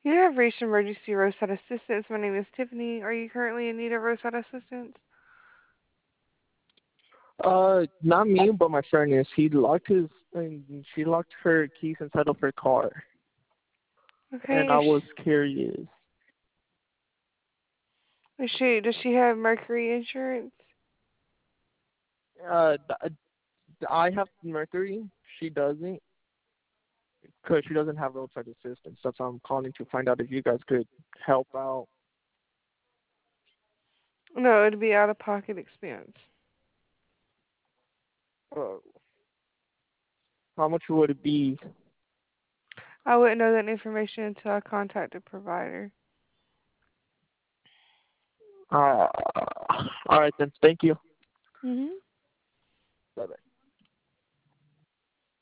You have reached emergency roadside assistance. My name is Tiffany. Are you currently in need of roadside assistance? Not me, but my friend is. She locked her keys inside of her car, and Okay. I was curious. Does she have Mercury insurance? Uh, th- I have Mercury. She doesn't, because she doesn't have roadside assistance. That's why I'm calling to find out if you guys could help out. No, it'd be out of pocket expense. Uh, how much would it be? I wouldn't know that information until I contact the provider. Uh, all right then. Thank you. Mhm. Bye bye.